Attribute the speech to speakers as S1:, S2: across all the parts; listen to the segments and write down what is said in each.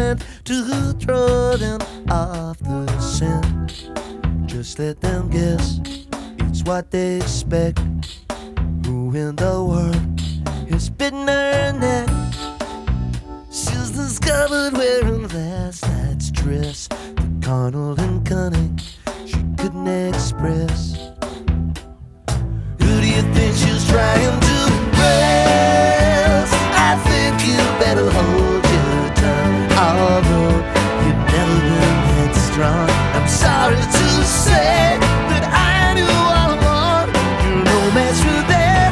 S1: friend to throw them off the scent. Just let them guess, it's what they expect. Who in the world has bitten her neck? She's discovered wearing last night's dress, the carnal and cunning she couldn't express. Who do you think she's trying to impress? I think you better hold your tongue, although you've never been headstrong. I'm sorry to say that I knew all along you're no match for that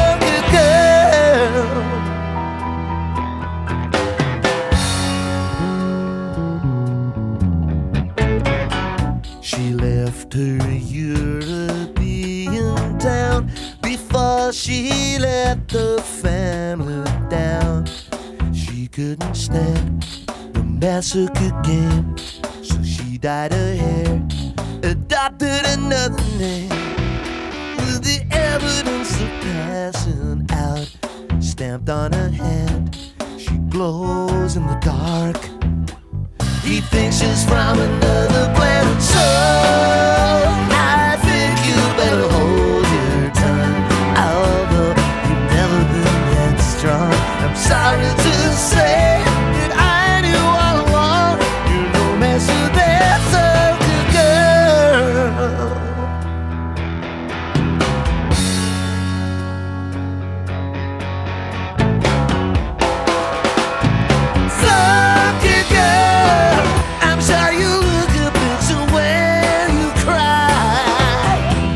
S1: so good girl. She left her European town before she let the family down. She couldn't stand the massacre game, so she dyed her hair, adopted another name. With the evidence of passing out stamped on her hand, she glows in the dark. He thinks she's from another planet, so I think you better hold your tongue, although you've never been that strong. I'm sorry to say that I knew all along you're no match for that so good girl. So good girl, I'm sure you look a picture when you cry.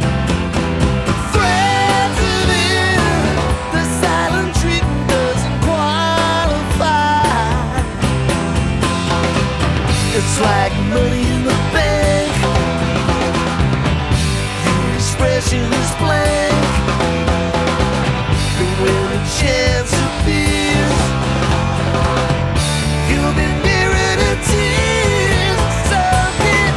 S1: Threads it in, the silent treatment doesn't qualify. It's like money in the bank, your expression is blank, and when a chance appears, you'll be nearer to tears. So good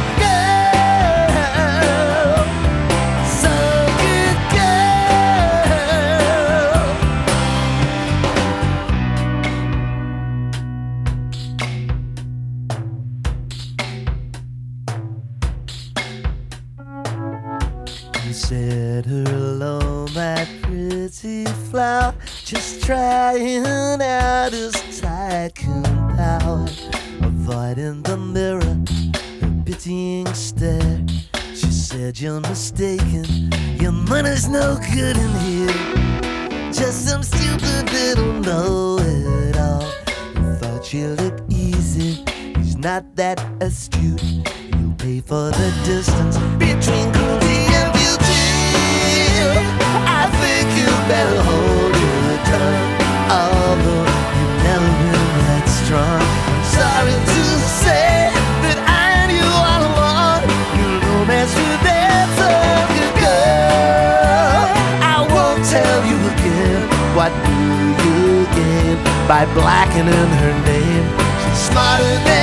S1: girl, so good girl. You said hello, my pretty flower, just trying out his tycoon power, avoiding the mirror, her pitying stare. She said, you're mistaken, your money's no good in here, just some stupid little know-it-all who thought you looked easy. He's not that astute, you'll pay for the distance between cruelty and beauty. I think you better hold your tongue, although you've never been that strong. I'm sorry to say that I knew all along you're no match for that so good girl. I won't tell you again, what do you gain by blackening her name? She's smarter than